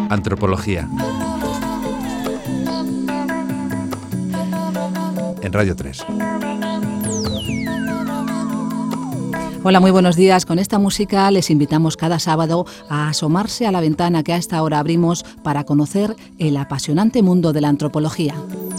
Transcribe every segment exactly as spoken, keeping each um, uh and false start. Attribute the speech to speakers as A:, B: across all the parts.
A: Antropología. En Radio tres.
B: Hola, muy buenos días. Con esta música les invitamos cada sábado a asomarse a la ventana que a esta hora abrimos para conocer el apasionante mundo de la antropología.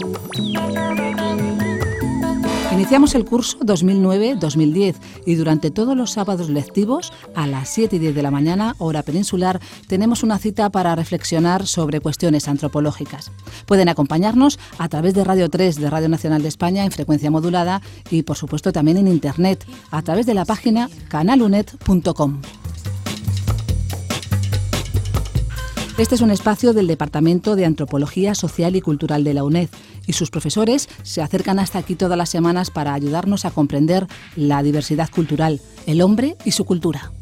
B: Iniciamos el curso dos mil nueve dos mil diez y durante todos los sábados lectivos a las siete y diez de la mañana, hora peninsular, tenemos una cita para reflexionar sobre cuestiones antropológicas. Pueden acompañarnos a través de Radio tres de Radio Nacional de España en frecuencia modulada y, por supuesto, también en Internet a través de la página canalunet punto com. Este es un espacio del Departamento de Antropología Social y Cultural de la UNED y sus profesores se acercan hasta aquí todas las semanas para ayudarnos a comprender la diversidad cultural, el hombre y su cultura.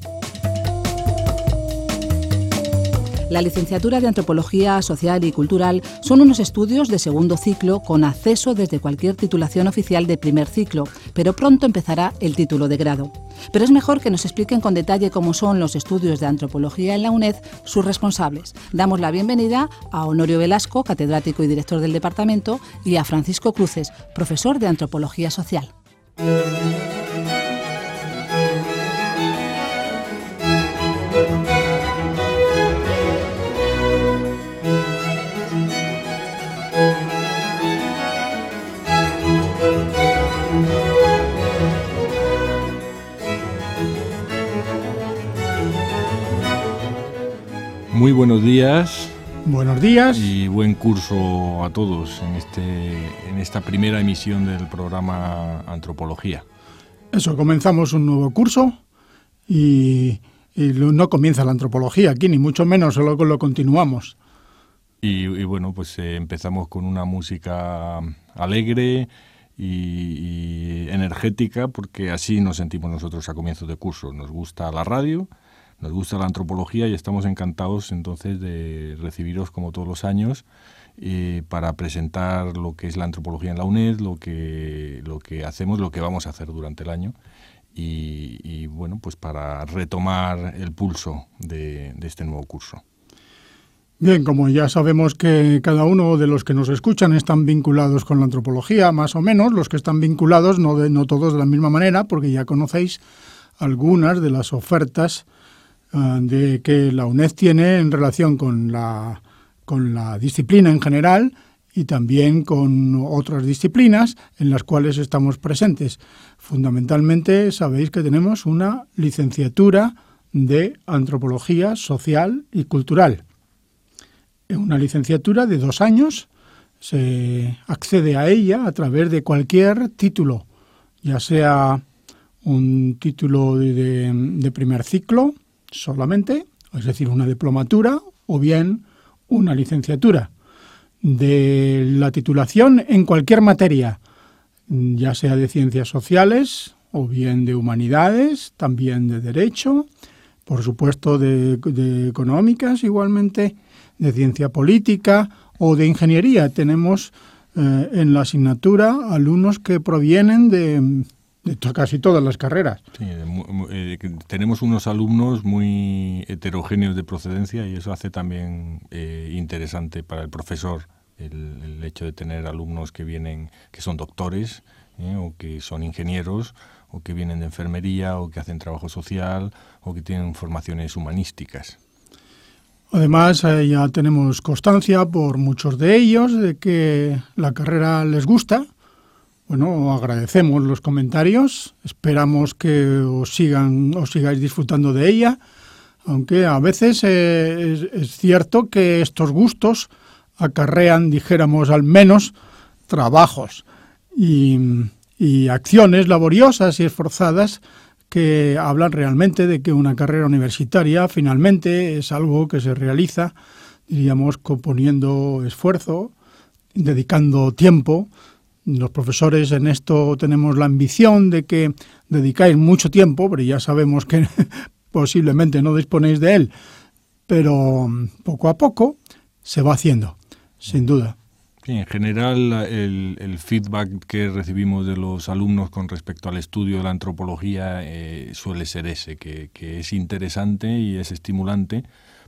B: La licenciatura de Antropología Social y Cultural son unos estudios de segundo ciclo con acceso desde cualquier titulación oficial de primer ciclo, pero pronto empezará el título de grado. Pero es mejor que nos expliquen con detalle cómo son los estudios de antropología en la UNED sus responsables. Damos la bienvenida a Honorio Velasco, catedrático y director del departamento, y a Francisco Cruces, profesor de Antropología Social.
C: Muy buenos días.
D: Buenos días.
C: Y buen curso a todos en, este, en esta primera emisión del programa Antropología.
D: Eso, comenzamos un nuevo curso y, y no comienza la antropología aquí, ni mucho menos, solo lo continuamos.
C: Y, y bueno, pues eh, empezamos con una música alegre y, y energética, porque así nos sentimos nosotros a comienzos de curso. Nos gusta la radio, nos gusta la antropología y estamos encantados entonces de recibiros como todos los años eh, para presentar lo que es la antropología en la UNED, lo que, lo que hacemos, lo que vamos a hacer durante el año y, y bueno, pues para retomar el pulso de, de este nuevo curso.
D: Bien, como ya sabemos que cada uno de los que nos escuchan están vinculados con la antropología, más o menos, los que están vinculados, no, de, no todos de la misma manera, porque ya conocéis algunas de las ofertas de que la UNED tiene en relación con la, con la disciplina en general y también con otras disciplinas en las cuales estamos presentes. Fundamentalmente sabéis que tenemos una licenciatura de Antropología Social y Cultural. Una licenciatura de dos años, se accede a ella a través de cualquier título, ya sea un título de, de, de primer ciclo, solamente, es decir, una diplomatura o bien una licenciatura. De la titulación en cualquier materia, ya sea de ciencias sociales o bien de humanidades, también de derecho, por supuesto de, de económicas igualmente, de ciencia política o de ingeniería. Tenemos eh, en la asignatura alumnos que provienen de... de casi todas las carreras.
C: Sí, eh, tenemos unos alumnos muy heterogéneos de procedencia y eso hace también eh, interesante para el profesor el, el hecho de tener alumnos que vienen, que son doctores eh, o que son ingenieros o que vienen de enfermería o que hacen trabajo social o que tienen formaciones humanísticas.
D: Además, eh, ya tenemos constancia por muchos de ellos de que la carrera les gusta. Bueno, agradecemos los comentarios, esperamos que os sigan, os sigáis disfrutando de ella, aunque a veces eh, es, es cierto que estos gustos acarrean, dijéramos, al menos trabajos y, y acciones laboriosas y esforzadas que hablan realmente de que una carrera universitaria finalmente es algo que se realiza, diríamos, poniendo esfuerzo, dedicando tiempo. Los profesores en esto tenemos la ambición de que dedicáis mucho tiempo, pero ya sabemos que posiblemente no disponéis de él, pero poco a poco se va haciendo, sin duda.
C: Sí, en general el, el feedback que recibimos de los alumnos con respecto al estudio de la antropología eh, suele ser ese, que, que es interesante y es estimulante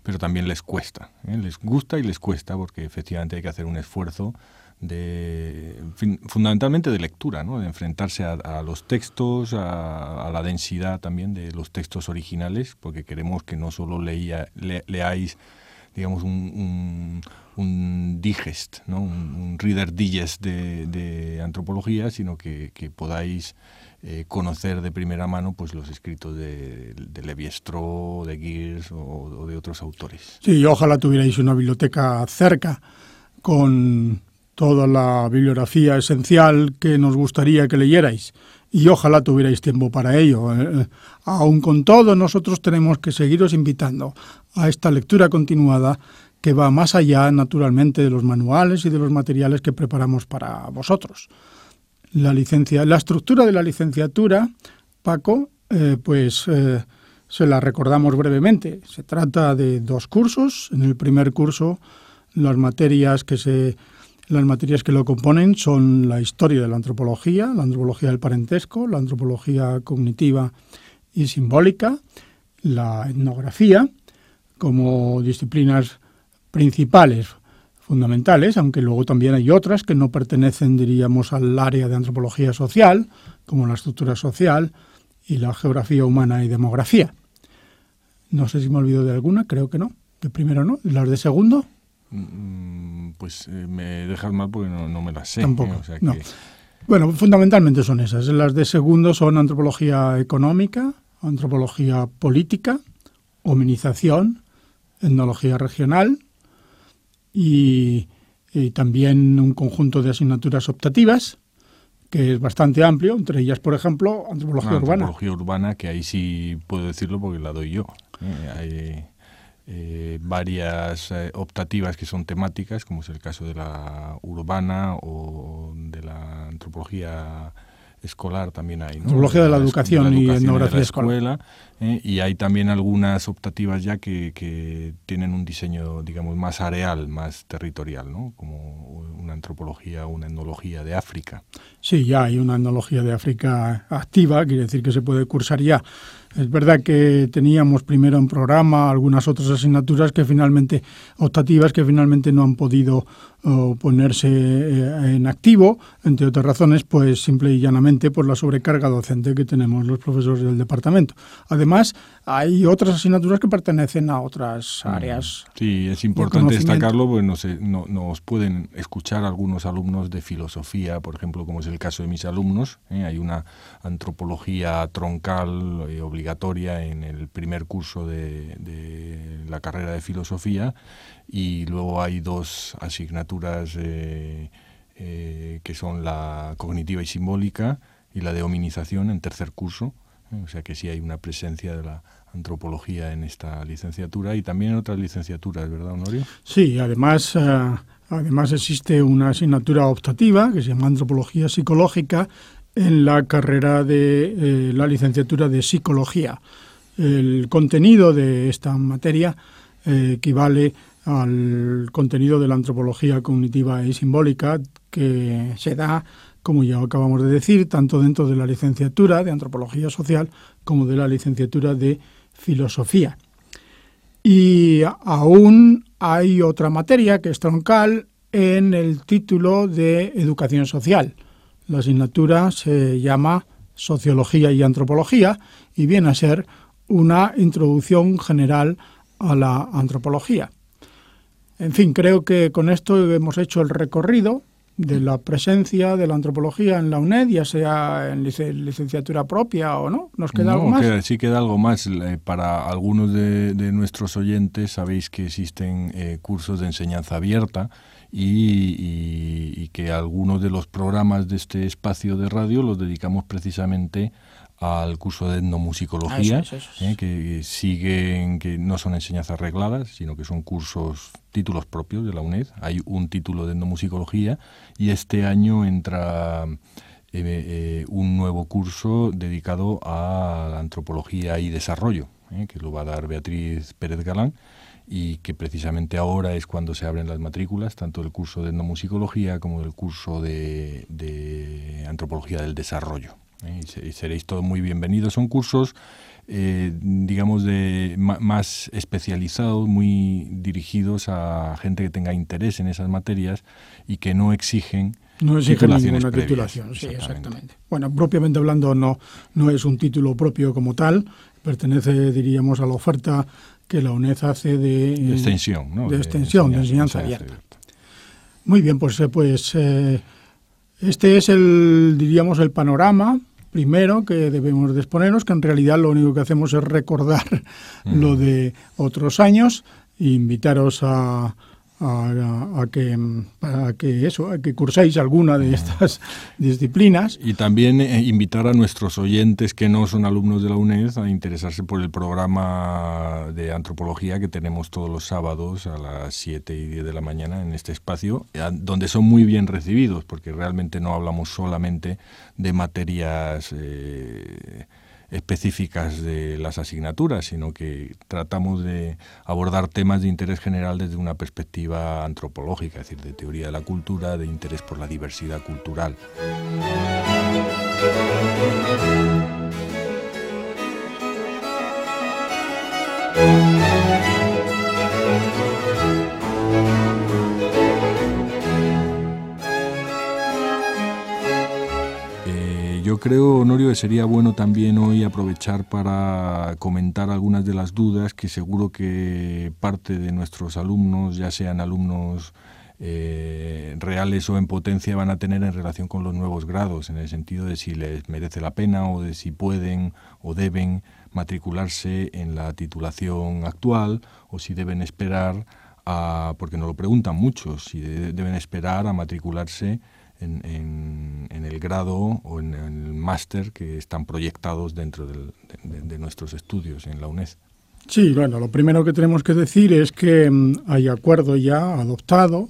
C: pero también les cuesta, ¿eh? Les gusta y les cuesta porque efectivamente hay que hacer un esfuerzo de fin, fundamentalmente de lectura, ¿no? De enfrentarse a, a los textos, a, a la densidad también de los textos originales, porque queremos que no solo leía, le, leáis, digamos, un, un, un digest, ¿no? un, un reader digest de, de antropología, sino que, que podáis eh, conocer de primera mano pues los escritos de, de Levi-Strauss, de Geertz o, o de otros autores.
D: Sí, ojalá tuvierais una biblioteca cerca con toda la bibliografía esencial que nos gustaría que leyerais. Y ojalá tuvierais tiempo para ello. Eh, aun con todo, nosotros tenemos que seguiros invitando a esta lectura continuada que va más allá, naturalmente, de los manuales y de los materiales que preparamos para vosotros. La licencia, la estructura de la licenciatura, Paco, eh, pues eh, se la recordamos brevemente. Se trata de dos cursos. En el primer curso, las materias que se... Las materias que lo componen son la historia de la antropología, la antropología del parentesco, la antropología cognitiva y simbólica, la etnografía, como disciplinas principales, fundamentales, aunque luego también hay otras que no pertenecen, diríamos, al área de antropología social, como la estructura social y la geografía humana y demografía. No sé si me olvido de alguna, creo que no. De primero no, las de segundo...
C: Pues eh, me dejas mal porque no, no me las sé.
D: Tampoco,
C: ¿eh? O sea
D: no.
C: que...
D: Bueno, fundamentalmente son esas. Las de segundo son antropología económica, antropología política, hominización, etnología regional y, y también un conjunto de asignaturas optativas que es bastante amplio, entre ellas, por ejemplo, antropología
C: no,
D: urbana.
C: Antropología urbana, que ahí sí puedo decirlo porque la doy yo. ¿eh? Hay... Eh, varias eh, optativas que son temáticas, como es el caso de la urbana o de la antropología escolar también hay, ¿no?
D: Antropología de la,
C: de la
D: educación,
C: de la
D: y
C: educación
D: etnografía
C: de la
D: escolar.
C: escuela, eh, y hay también algunas optativas ya que, que tienen un diseño, digamos, más areal, más territorial, ¿no? Como una antropología, una etnología de África.
D: Sí, ya hay una etnología de África activa, quiere decir que se puede cursar ya. Es verdad que teníamos primero en programa algunas otras asignaturas que finalmente, optativas, que finalmente no han podido uh, ponerse eh, en activo, entre otras razones, pues simple y llanamente por la sobrecarga docente que tenemos los profesores del departamento. Además, hay otras asignaturas que pertenecen a otras áreas.
C: Sí, es importante destacarlo porque no se, no, nos pueden escuchar algunos alumnos de filosofía, por ejemplo, como es el caso de mis alumnos. ¿eh? Hay una antropología troncal eh, obligatoria en el primer curso de, de la carrera de filosofía y luego hay dos asignaturas eh, eh, que son la cognitiva y simbólica y la de hominización en tercer curso. O sea que sí hay una presencia de la antropología en esta licenciatura y también en otras licenciaturas, ¿verdad, Honorio?
D: Sí, además, uh, además existe una asignatura optativa que se llama antropología psicológica en la carrera de eh, la licenciatura de psicología. El contenido de esta materia eh, equivale al contenido de la antropología cognitiva y simbólica que se da, como ya acabamos de decir, tanto dentro de la licenciatura de Antropología Social como de la licenciatura de Filosofía. Y aún hay otra materia que es troncal en el título de Educación Social. La asignatura se llama Sociología y Antropología y viene a ser una introducción general a la antropología. En fin, creo que con esto hemos hecho el recorrido de la presencia de la antropología en la UNED, ya sea en licenciatura propia o no. ¿Nos queda
C: no,
D: algo más?
C: Queda, sí queda algo más. Para algunos de, de nuestros oyentes sabéis que existen eh, cursos de enseñanza abierta y, y, y que algunos de los programas de este espacio de radio los dedicamos precisamente al curso de etnomusicología,
D: eso, eso, eso.
C: Eh, que siguen, que no son enseñanzas regladas, sino que son cursos, títulos propios de la UNED. Hay un título de etnomusicología y este año entra eh, eh, un nuevo curso dedicado a la antropología y desarrollo, eh, que lo va a dar Beatriz Pérez Galán y que precisamente ahora es cuando se abren las matrículas, tanto del curso de etnomusicología como del curso de, de antropología del desarrollo. Y, y seréis todos muy bienvenidos. Son cursos, eh, digamos, de más especializados, muy dirigidos a gente que tenga interés en esas materias y que no exigen
D: No exige ninguna
C: previas.
D: titulación, sí, exactamente. exactamente. Bueno, propiamente hablando, no, no es un título propio como tal, pertenece, diríamos, a la oferta que la UNED hace de,
C: de extensión, ¿no?
D: De, de extensión, de enseñanza, de enseñanza abierta. abierta. Muy bien, pues, pues eh, este es el, diríamos, el panorama primero que debemos de exponernos, que en realidad lo único que hacemos es recordar mm. lo de otros años e invitaros a... A, a, que, a que eso, a que curséis alguna de estas disciplinas.
C: Y también eh, invitar a nuestros oyentes que no son alumnos de la UNED a interesarse por el programa de antropología que tenemos todos los sábados a las siete y diez de la mañana en este espacio, donde son muy bien recibidos, porque realmente no hablamos solamente de materias eh, específicas de las asignaturas, sino que tratamos de abordar temas de interés general desde una perspectiva antropológica, es decir, de teoría de la cultura, de interés por la diversidad cultural. Yo creo, Honorio, que sería bueno también hoy aprovechar para comentar algunas de las dudas que seguro que parte de nuestros alumnos, ya sean alumnos eh, reales o en potencia, van a tener en relación con los nuevos grados, en el sentido de si les merece la pena o de si pueden o deben matricularse en la titulación actual o si deben esperar, a, porque nos lo preguntan muchos, si de, deben esperar a matricularse En, en, en el grado o en, en el máster que están proyectados dentro del, de, de nuestros estudios en la UNED.
D: Sí, bueno, lo primero que tenemos que decir es que um, hay acuerdo ya adoptado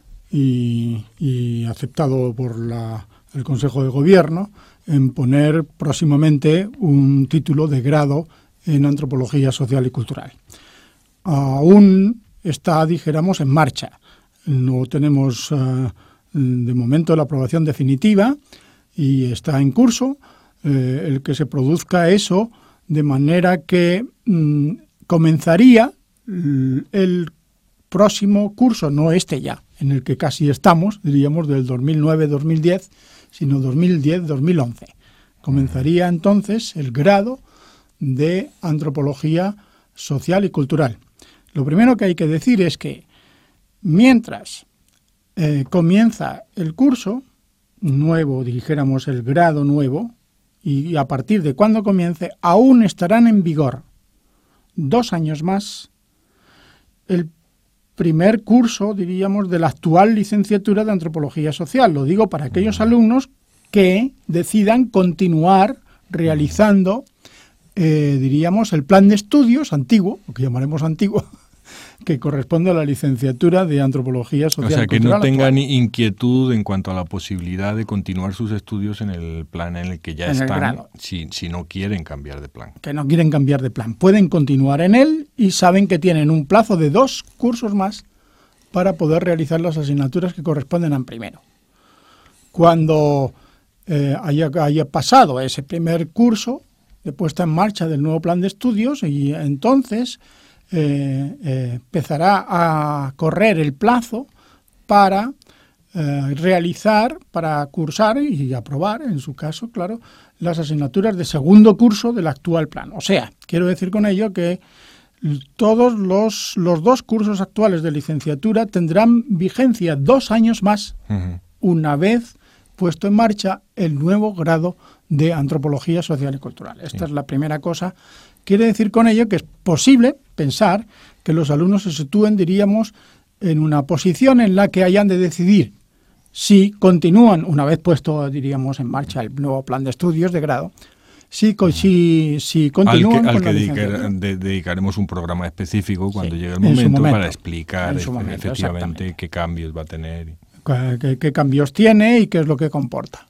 D: y, y aceptado por la, el Consejo de Gobierno en poner próximamente un título de grado en Antropología Social y Cultural. Aún está, dijéramos, en marcha. No tenemos... Uh, de momento la aprobación definitiva y está en curso eh, el que se produzca eso, de manera que mmm, comenzaría el próximo curso, no este ya, en el que casi estamos, diríamos del dos mil nueve dos mil diez, sino dos mil diez dos mil once. Comenzaría entonces el grado de Antropología Social y Cultural. Lo primero que hay que decir es que mientras Eh, comienza el curso nuevo, dijéramos el grado nuevo, y a partir de cuando comience, aún estarán en vigor dos años más el primer curso, diríamos, de la actual licenciatura de Antropología Social. Lo digo para aquellos alumnos que decidan continuar realizando, eh, diríamos, el plan de estudios antiguo, lo que llamaremos antiguo, que corresponde a la licenciatura de Antropología Social.
C: O sea,
D: y
C: que
D: Cultural
C: no tengan
D: actual.
C: inquietud en cuanto a la posibilidad de continuar sus estudios en el plan en el que ya
D: en
C: están, si, si no quieren cambiar de plan.
D: Que no quieren cambiar de plan. Pueden continuar en él y saben que tienen un plazo de dos cursos más para poder realizar las asignaturas que corresponden al primero. Cuando eh, haya, haya pasado ese primer curso de puesta en marcha del nuevo plan de estudios, y entonces Eh, eh, empezará a correr el plazo para eh, realizar, para cursar y aprobar, en su caso, claro, las asignaturas de segundo curso del actual plan. O sea, quiero decir con ello que todos los, los dos cursos actuales de licenciatura tendrán vigencia dos años más, uh-huh. una vez puesto en marcha el nuevo grado de Antropología Social y Cultural. Esta sí. es la primera cosa. Quiere decir con ello que es posible pensar que los alumnos se sitúen, diríamos, en una posición en la que hayan de decidir si continúan, una vez puesto, diríamos, en marcha el nuevo plan de estudios de grado, si, si, si continúan
C: al que,
D: con
C: al
D: la
C: que dedicar, de, dedicaremos un programa específico cuando sí, llegue el momento, momento para explicar momento, efectivamente qué cambios va a tener.
D: Qué, qué cambios tiene y qué es lo que comporta.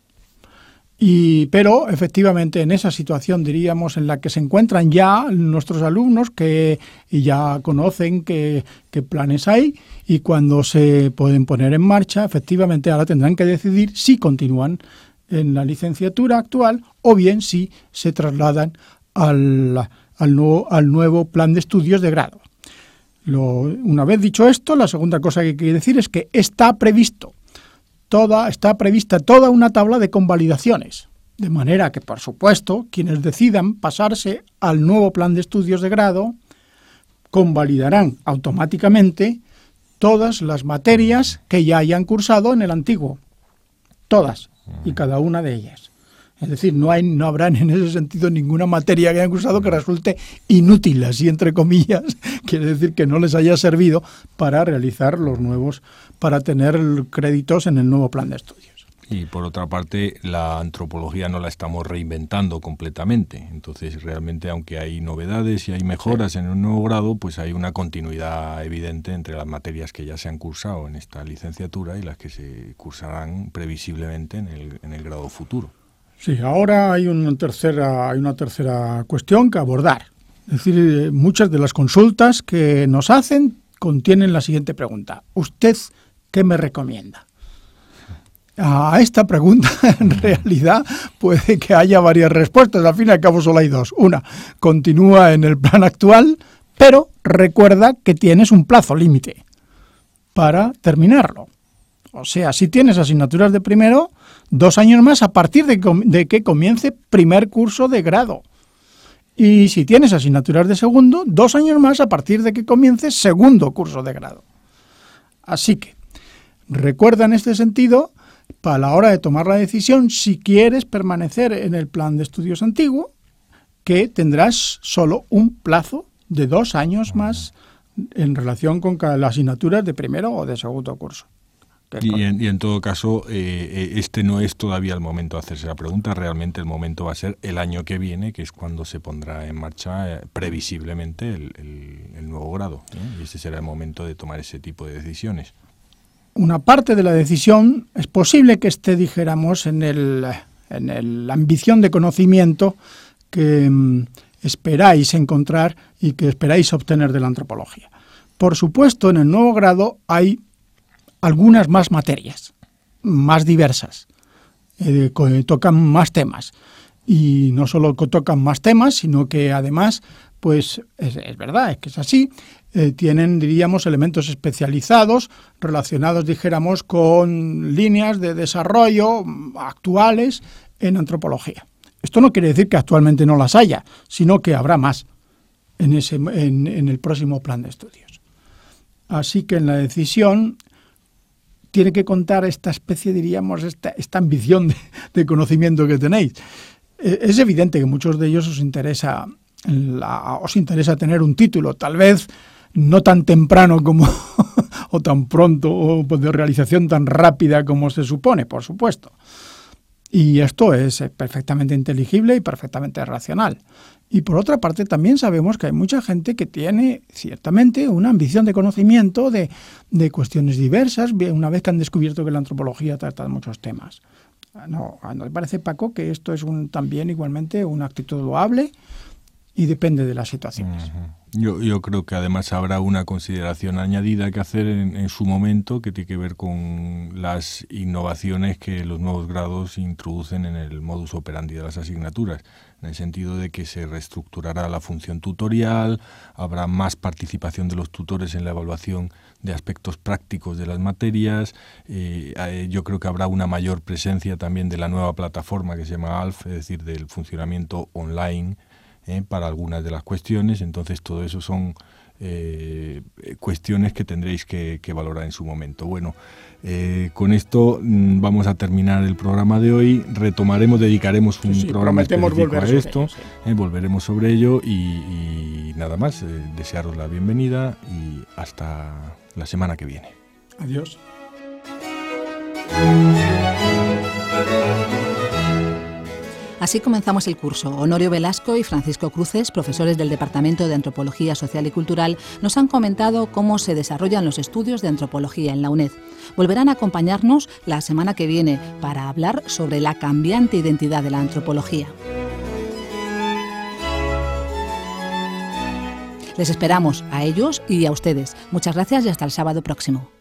D: Y, pero efectivamente en esa situación, diríamos, en la que se encuentran ya nuestros alumnos que ya conocen qué, qué planes hay, y cuando se pueden poner en marcha, efectivamente ahora tendrán que decidir si continúan en la licenciatura actual, o bien si se trasladan al, al, nuevo, al nuevo plan de estudios de grado. Lo, una vez dicho esto, la segunda cosa que hay que decir es que está previsto toda, está prevista toda una tabla de convalidaciones, de manera que, por supuesto, quienes decidan pasarse al nuevo plan de estudios de grado convalidarán automáticamente todas las materias que ya hayan cursado en el antiguo, todas y cada una de ellas. Es decir, no hay, no habrá en ese sentido ninguna materia que hayan cursado que resulte inútil, así entre comillas, quiere decir que no les haya servido para realizar los nuevos, para tener créditos en el nuevo plan de estudios.
C: Y por otra parte, la antropología no la estamos reinventando completamente. Entonces, realmente, aunque hay novedades y hay mejoras sí. en un nuevo grado, pues hay una continuidad evidente entre las materias que ya se han cursado en esta licenciatura y las que se cursarán previsiblemente en el, en el grado futuro.
D: Sí, ahora hay una tercera, hay una tercera cuestión que abordar. Es decir, muchas de las consultas que nos hacen contienen la siguiente pregunta. ¿Usted qué me recomienda? A esta pregunta, en realidad, puede que haya varias respuestas. Al fin y al cabo solo hay dos. Una, continúa en el plan actual, pero recuerda que tienes un plazo límite para terminarlo. O sea, si tienes asignaturas de primero, dos años más a partir de, de que comience primer curso de grado. Y si tienes asignaturas de segundo, dos años más a partir de que comience segundo curso de grado. Así que, recuerda en este sentido, para la hora de tomar la decisión, si quieres permanecer en el plan de estudios antiguo, que tendrás solo un plazo de dos años más en relación con las asignaturas de primero o de segundo curso.
C: Y en, y en todo caso, eh, este no es todavía el momento de hacerse la pregunta. Realmente el momento va a ser el año que viene, que es cuando se pondrá en marcha eh, previsiblemente el, el, el nuevo grado, ¿eh? Y ese será el momento de tomar ese tipo de decisiones.
D: Una parte de la decisión es posible que esté, dijéramos, en, el, en el, la ambición de conocimiento que mm, esperáis encontrar y que esperáis obtener de la antropología. Por supuesto, en el nuevo grado hay algunas más materias, más diversas, eh, tocan más temas. Y no solo tocan más temas, sino que además, pues es, es verdad, es que es así, eh, tienen, diríamos, elementos especializados relacionados, dijéramos, con líneas de desarrollo actuales en antropología. Esto no quiere decir que actualmente no las haya, sino que habrá más en, ese, en, en el próximo plan de estudios. Así que en la decisión tiene que contar esta especie, diríamos, esta, esta ambición de, de conocimiento que tenéis. Es evidente que a muchos de ellos os interesa, la, os interesa tener un título, tal vez no tan temprano como o tan pronto, o de realización tan rápida como se supone, por supuesto. Y esto es perfectamente inteligible y perfectamente racional. Y por otra parte también sabemos que hay mucha gente que tiene ciertamente una ambición de conocimiento de, de cuestiones diversas, una vez que han descubierto que la antropología trata de muchos temas. No, ¿no te parece, Paco, que esto es un, también igualmente una actitud loable y depende de las situaciones?
C: Uh-huh. Yo, yo creo que además habrá una consideración añadida que hacer en, en su momento que tiene que ver con las innovaciones que los nuevos grados introducen en el modus operandi de las asignaturas, en el sentido de que se reestructurará la función tutorial, habrá más participación de los tutores en la evaluación de aspectos prácticos de las materias, eh, yo creo que habrá una mayor presencia también de la nueva plataforma que se llama A L F, es decir, del funcionamiento online, Eh, para algunas de las cuestiones. Entonces todo eso son eh, cuestiones que tendréis que, que valorar en su momento. Bueno, eh, con esto mmm, vamos a terminar el programa de hoy. Retomaremos, dedicaremos un sí, sí, programa específico a esto, ello, sí. eh, volveremos sobre ello y, y nada más, eh, desearos la bienvenida y hasta la semana que viene.
D: Adiós.
B: Así comenzamos el curso. Honorio Velasco y Francisco Cruces, profesores del Departamento de Antropología Social y Cultural, nos han comentado cómo se desarrollan los estudios de antropología en la UNED. Volverán a acompañarnos la semana que viene para hablar sobre la cambiante identidad de la antropología. Les esperamos a ellos y a ustedes. Muchas gracias y hasta el sábado próximo.